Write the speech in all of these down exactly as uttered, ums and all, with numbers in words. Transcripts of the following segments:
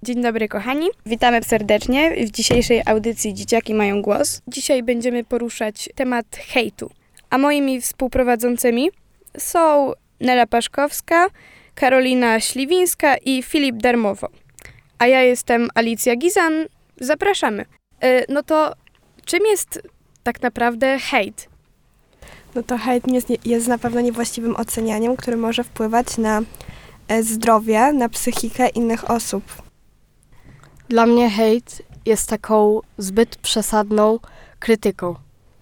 Dzień dobry kochani, witamy serdecznie w dzisiejszej audycji Dzieciaki mają głos. Dzisiaj będziemy poruszać temat hejtu, a moimi współprowadzącymi są Nela Paszkowska, Karolina Śliwińska i Filip Darmowo. A ja jestem Alicja Gizan, zapraszamy. Yy, no to czym jest tak naprawdę hejt? No to hejt jest, jest na pewno niewłaściwym ocenianiem, które może wpływać na zdrowie, na psychikę innych osób. Dla mnie hejt jest taką zbyt przesadną krytyką.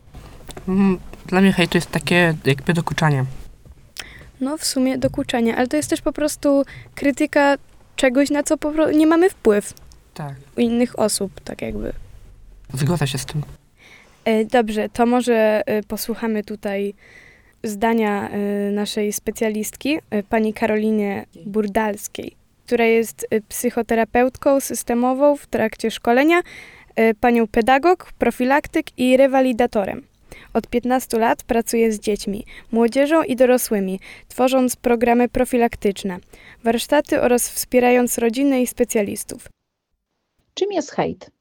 Dla mnie hejt to jest takie jakby dokuczanie. No w sumie dokuczanie, ale to jest też po prostu krytyka czegoś, na co po prostu nie mamy wpływ. Tak. U innych osób, tak jakby. Zgodzę się z tym. Dobrze, to może posłuchamy tutaj zdania naszej specjalistki, pani Karolinie Burdalskiej, która jest psychoterapeutką systemową w trakcie szkolenia, panią pedagog, profilaktyk i rewalidatorem. Od piętnastu lat pracuje z dziećmi, młodzieżą i dorosłymi, tworząc programy profilaktyczne, warsztaty oraz wspierając rodziny i specjalistów. Czym jest hejt?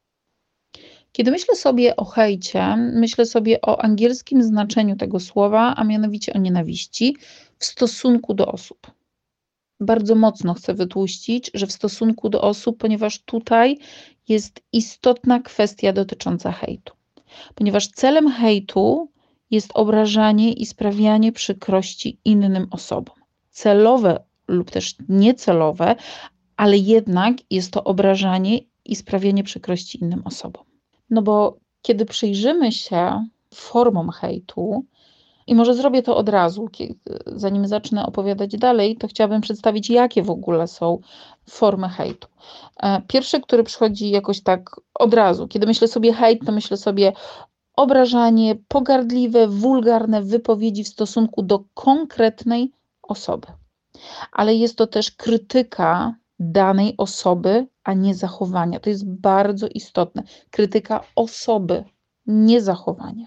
Kiedy myślę sobie o hejcie, myślę sobie o angielskim znaczeniu tego słowa, a mianowicie o nienawiści w stosunku do osób. Bardzo mocno chcę wytłuścić, że w stosunku do osób, ponieważ tutaj jest istotna kwestia dotycząca hejtu. Ponieważ celem hejtu jest obrażanie i sprawianie przykrości innym osobom. Celowe lub też niecelowe, ale jednak jest to obrażanie i sprawianie przykrości innym osobom. No bo kiedy przyjrzymy się formom hejtu, i może zrobię to od razu, zanim zacznę opowiadać dalej, to chciałabym przedstawić, jakie w ogóle są formy hejtu. Pierwszy, który przychodzi jakoś tak od razu, kiedy myślę sobie hejt, to myślę sobie obrażanie, pogardliwe, wulgarne wypowiedzi w stosunku do konkretnej osoby. Ale jest to też krytyka danej osoby, a nie zachowania. To jest bardzo istotne. Krytyka osoby, nie zachowania.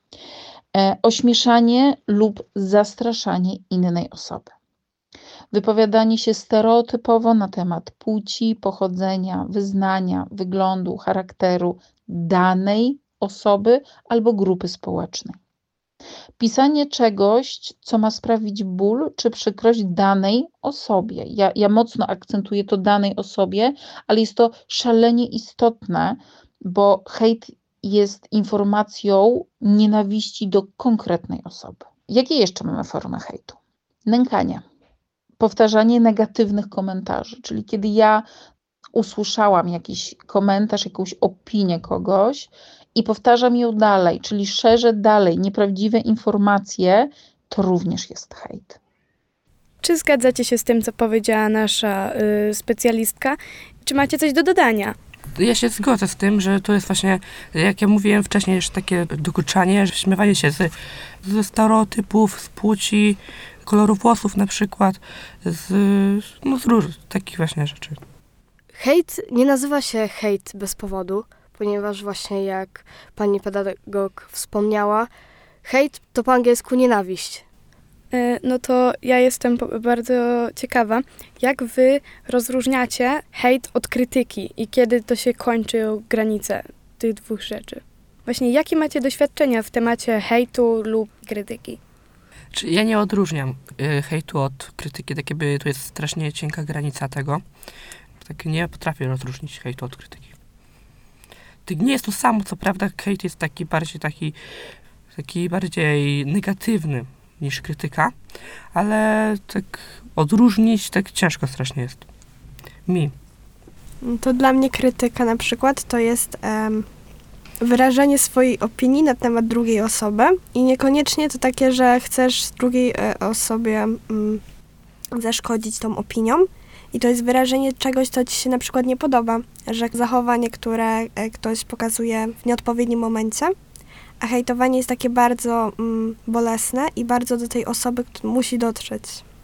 E, ośmieszanie lub zastraszanie innej osoby. Wypowiadanie się stereotypowo na temat płci, pochodzenia, wyznania, wyglądu, charakteru danej osoby albo grupy społecznej. Pisanie czegoś, co ma sprawić ból czy przykrość danej osobie. Ja, ja mocno akcentuję to danej osobie, ale jest to szalenie istotne, bo hejt jest informacją nienawiści do konkretnej osoby. Jakie jeszcze mamy formy hejtu? Nękanie. Powtarzanie negatywnych komentarzy, czyli kiedy ja usłyszałam jakiś komentarz, jakąś opinię kogoś i powtarzam ją dalej, czyli szerzę dalej nieprawdziwe informacje, to również jest hejt. Czy zgadzacie się z tym, co powiedziała nasza y, specjalistka? Czy macie coś do dodania? Ja się zgodzę z tym, że to jest właśnie, jak ja mówiłem wcześniej, jeszcze takie dokuczanie, śmiewanie się z, ze stereotypów, z płci, koloru włosów na przykład, z, no z różnych takich właśnie rzeczy. Hejt nie nazywa się hejt bez powodu, ponieważ właśnie jak pani pedagog wspomniała, hejt to po angielsku nienawiść. No to ja jestem bardzo ciekawa, jak wy rozróżniacie hejt od krytyki i kiedy to się kończy granice tych dwóch rzeczy? Właśnie jakie macie doświadczenia w temacie hejtu lub krytyki? Ja nie odróżniam y, hejtu od krytyki, tak jakby to jest strasznie cienka granica tego. Tak nie potrafię rozróżnić hejtu od krytyki. To nie jest to samo, co prawda hejt jest taki bardziej taki, taki bardziej negatywny niż krytyka, ale tak odróżnić tak ciężko strasznie jest. Mi. To dla mnie krytyka na przykład to jest um, wyrażenie swojej opinii na temat drugiej osoby i niekoniecznie to takie, że chcesz drugiej e, osobie mm, zaszkodzić tą opinią i to jest wyrażenie czegoś, co ci się na przykład nie podoba, że zachowanie, które e, ktoś pokazuje w nieodpowiednim momencie, a hejtowanie jest takie bardzo mm, bolesne i bardzo do tej osoby musi dotrzeć.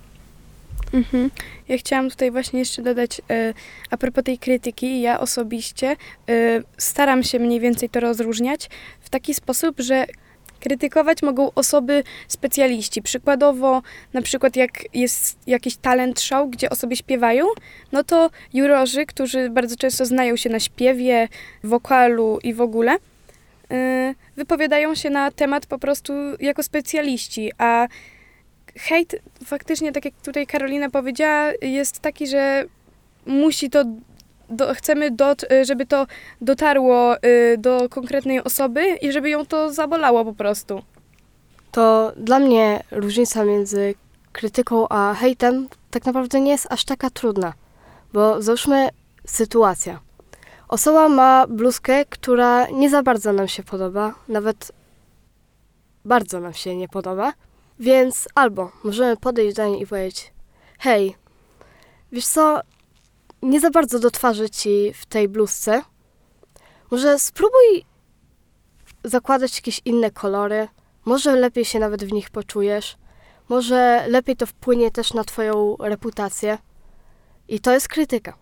Mhm. Ja chciałam tutaj właśnie jeszcze dodać, e, a propos tej krytyki, ja osobiście e, staram się mniej więcej to rozróżniać w taki sposób, że Krytykować mogą osoby specjaliści. Przykładowo, na przykład jak jest jakiś talent show, gdzie osoby śpiewają, no to jurorzy, którzy bardzo często znają się na śpiewie, wokalu i w ogóle, yy, wypowiadają się na temat po prostu jako specjaliści, a hejt faktycznie, tak jak tutaj Karolina powiedziała, jest taki, że musi to, do, chcemy, do, żeby to dotarło y, do konkretnej osoby i żeby ją to zabolało po prostu. To dla mnie różnica między krytyką a hejtem tak naprawdę nie jest aż taka trudna, bo załóżmy sytuacja. Osoba ma bluzkę, która nie za bardzo nam się podoba, nawet bardzo nam się nie podoba, więc albo możemy podejść do niej i powiedzieć: hej, wiesz co, nie za bardzo do twarzy ci w tej bluzce, może spróbuj zakładać jakieś inne kolory, może lepiej się nawet w nich poczujesz, może lepiej to wpłynie też na twoją reputację. I to jest krytyka.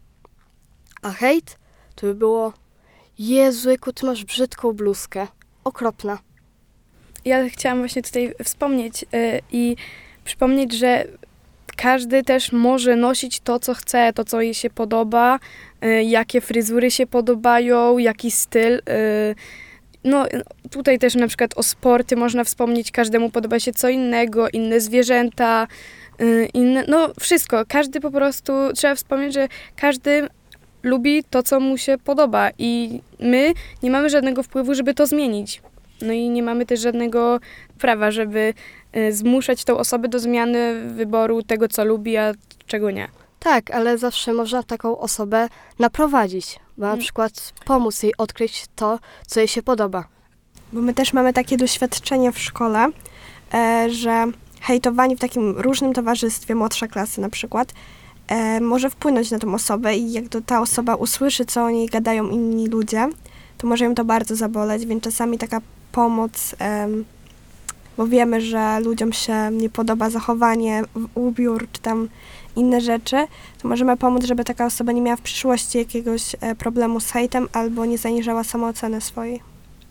A hejt to by było: Jezu, jaku ty masz brzydką bluzkę, okropna. Ja chciałam właśnie tutaj wspomnieć yy, i przypomnieć, że każdy też może nosić to, co chce, to, co jej się podoba, yy, jakie fryzury się podobają, jaki styl. Yy, no tutaj też na przykład o sporty można wspomnieć, każdemu podoba się co innego, inne zwierzęta, yy, inne, no wszystko. Każdy po prostu, trzeba wspomnieć, że każdy lubi to, co mu się podoba i my nie mamy żadnego wpływu, żeby to zmienić. No i nie mamy też żadnego prawa, żeby y, zmuszać tą osobę do zmiany wyboru tego, co lubi, a czego nie. Tak, ale zawsze można taką osobę naprowadzić, bo na Hmm. przykład pomóc jej odkryć to, co jej się podoba. Bo my też mamy takie doświadczenie w szkole, e, że hejtowanie w takim różnym towarzystwie, młodsza klasy na przykład, e, może wpłynąć na tą osobę i jak to ta osoba usłyszy, co o niej gadają inni ludzie, to może ją to bardzo zaboleć, więc czasami taka pomoc, em, bo wiemy, że ludziom się nie podoba zachowanie, ubiór czy tam inne rzeczy, to możemy pomóc, żeby taka osoba nie miała w przyszłości jakiegoś e, problemu z hejtem albo nie zaniżała samooceny swojej.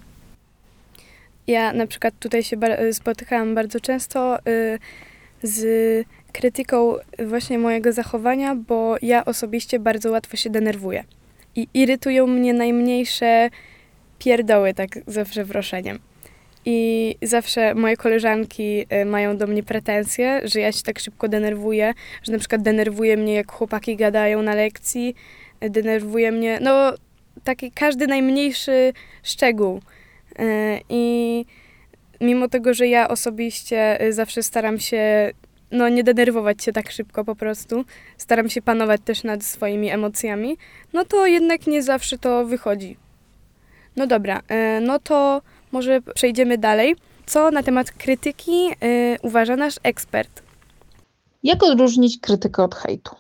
Ja na przykład tutaj się bar- spotykałam bardzo często y, z krytyką właśnie mojego zachowania, bo ja osobiście bardzo łatwo się denerwuję. I irytują mnie najmniejsze pierdoły, tak za przeproszeniem. I zawsze moje koleżanki y, mają do mnie pretensje, że ja się tak szybko denerwuję, że na przykład denerwuje mnie, jak chłopaki gadają na lekcji, y, denerwuje mnie, no taki każdy najmniejszy szczegół. Y, I mimo tego, że ja osobiście y, zawsze staram się no, nie denerwować się tak szybko po prostu, staram się panować też nad swoimi emocjami, no to jednak nie zawsze to wychodzi. No dobra, y, no to może przejdziemy dalej. Co na temat krytyki y, uważa nasz ekspert? Jak odróżnić krytykę od hejtu?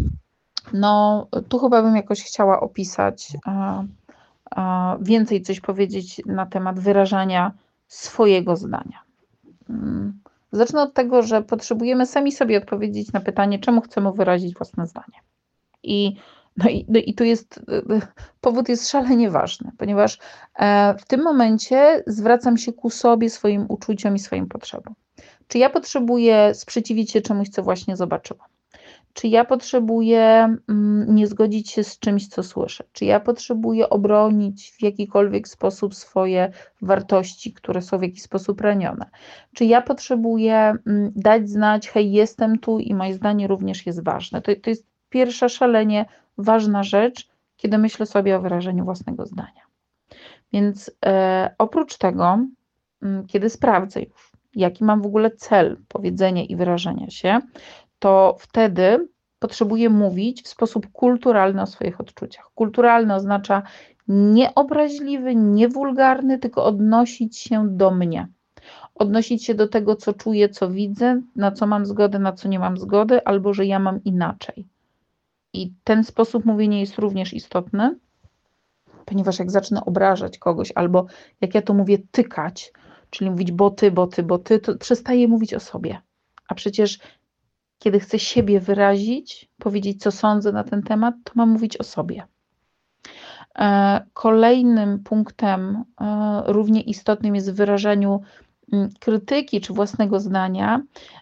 No, tu chyba bym jakoś chciała opisać, a, a więcej coś powiedzieć na temat wyrażania swojego zdania. Mm, Zacznę od tego, że potrzebujemy sami sobie odpowiedzieć na pytanie, czemu chcemy wyrazić własne zdanie. I No i, no i tu jest, powód jest szalenie ważny, ponieważ e, w tym momencie zwracam się ku sobie, swoim uczuciom i swoim potrzebom. Czy ja potrzebuję sprzeciwić się czemuś, co właśnie zobaczyłam? Czy ja potrzebuję mm, nie zgodzić się z czymś, co słyszę? Czy ja potrzebuję obronić w jakikolwiek sposób swoje wartości, które są w jakiś sposób ranione? Czy ja potrzebuję mm, dać znać, hej, jestem tu i moje zdanie również jest ważne? To, to jest pierwsza szalenie ważna rzecz, kiedy myślę sobie o wyrażeniu własnego zdania. Więc e, oprócz tego, m, kiedy sprawdzę już, jaki mam w ogóle cel powiedzenia i wyrażenia się, to wtedy potrzebuję mówić w sposób kulturalny o swoich odczuciach. Kulturalny oznacza nie obraźliwy, nie wulgarny, tylko odnosić się do mnie. Odnosić się do tego, co czuję, co widzę, na co mam zgodę, na co nie mam zgody, albo że ja mam inaczej. I ten sposób mówienia jest również istotny, ponieważ jak zacznę obrażać kogoś, albo jak ja to mówię, tykać, czyli mówić bo ty, bo ty, bo ty, to przestaję mówić o sobie. A przecież kiedy chcę siebie wyrazić, powiedzieć, co sądzę na ten temat, to mam mówić o sobie. Kolejnym punktem równie istotnym jest w wyrażaniu krytyki czy własnego zdania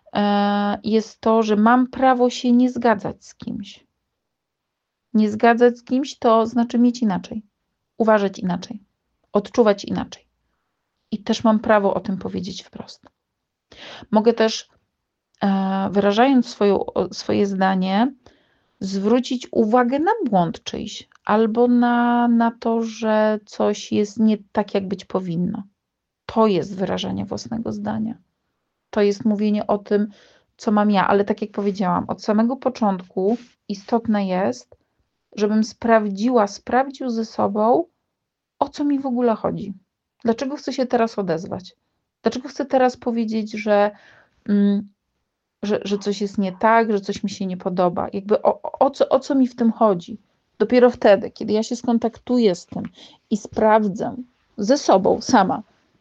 jest to, że mam prawo się nie zgadzać z kimś. Nie zgadzać z kimś to znaczy mieć inaczej, uważać inaczej, odczuwać inaczej. I też mam prawo o tym powiedzieć wprost. Mogę też, wyrażając swoją, swoje zdanie, zwrócić uwagę na błąd czyjś, albo na, na to, że coś jest nie tak, jak być powinno. To jest wyrażanie własnego zdania. To jest mówienie o tym, co mam ja, ale tak jak powiedziałam, od samego początku istotne jest, żebym sprawdziła, sprawdził ze sobą, o co mi w ogóle chodzi. Dlaczego chcę się teraz odezwać? Dlaczego chcę teraz powiedzieć, że, mm, że, że coś jest nie tak, że coś mi się nie podoba? Jakby o, o, co, o co mi w tym chodzi? Dopiero wtedy, kiedy ja się skontaktuję z tym i sprawdzę ze sobą sama,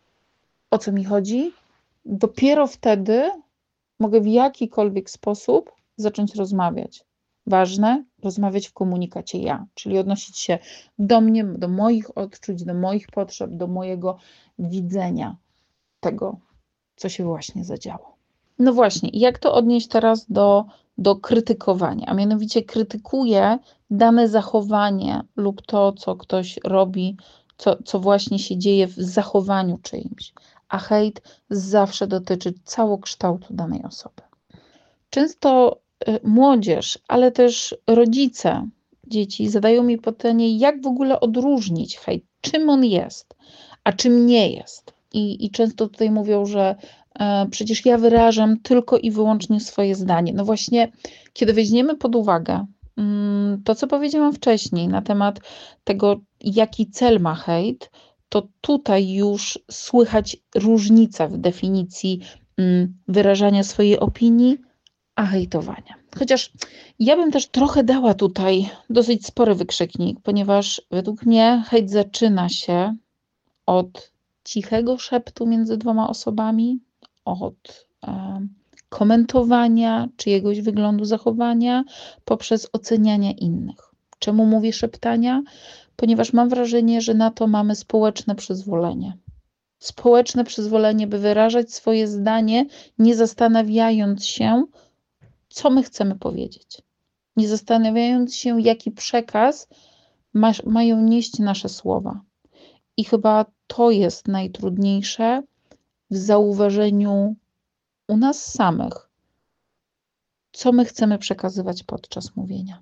o co mi chodzi, dopiero wtedy mogę w jakikolwiek sposób zacząć rozmawiać. Ważne, rozmawiać w komunikacie ja, czyli odnosić się do mnie, do moich odczuć, do moich potrzeb, do mojego widzenia tego, co się właśnie zadziało. No właśnie, jak to odnieść teraz do, do krytykowania? A mianowicie krytykuję dane zachowanie lub to, co ktoś robi, co, co właśnie się dzieje w zachowaniu czyimś. A hejt zawsze dotyczy całokształtu danej osoby. Często młodzież, ale też rodzice dzieci zadają mi pytanie, jak w ogóle odróżnić hejt, czym on jest, a czym nie jest. I, i często tutaj mówią, że e, przecież ja wyrażam tylko i wyłącznie swoje zdanie. No właśnie, kiedy weźmiemy pod uwagę mm, to, co powiedziałam wcześniej na temat tego, jaki cel ma hejt, to tutaj już słychać różnica w definicji mm, wyrażania swojej opinii, a hejtowania. Chociaż ja bym też trochę dała tutaj dosyć spory wykrzyknik, ponieważ według mnie hejt zaczyna się od cichego szeptu między dwoma osobami, od e, komentowania czyjegoś wyglądu zachowania poprzez oceniania innych. Czemu mówię szeptania? Ponieważ mam wrażenie, że na to mamy społeczne przyzwolenie. Społeczne przyzwolenie, by wyrażać swoje zdanie, nie zastanawiając się, co my chcemy powiedzieć. Nie zastanawiając się, jaki przekaz ma, mają nieść nasze słowa. I chyba to jest najtrudniejsze w zauważeniu u nas samych, co my chcemy przekazywać podczas mówienia.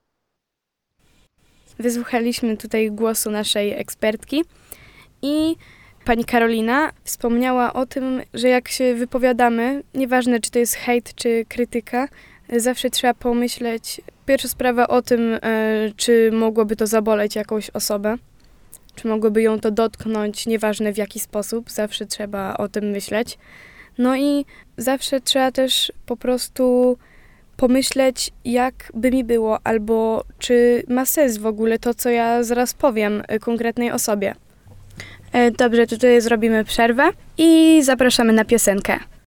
Wysłuchaliśmy tutaj głosu naszej ekspertki i pani Karolina wspomniała o tym, że jak się wypowiadamy, nieważne czy to jest hejt, czy krytyka, zawsze trzeba pomyśleć, pierwsza sprawa o tym, czy mogłoby to zaboleć jakąś osobę, czy mogłoby ją to dotknąć, nieważne w jaki sposób, zawsze trzeba o tym myśleć. No i zawsze trzeba też po prostu pomyśleć, jak by mi było, albo czy ma sens w ogóle to, co ja zaraz powiem konkretnej osobie. Dobrze, tutaj zrobimy przerwę i zapraszamy na piosenkę.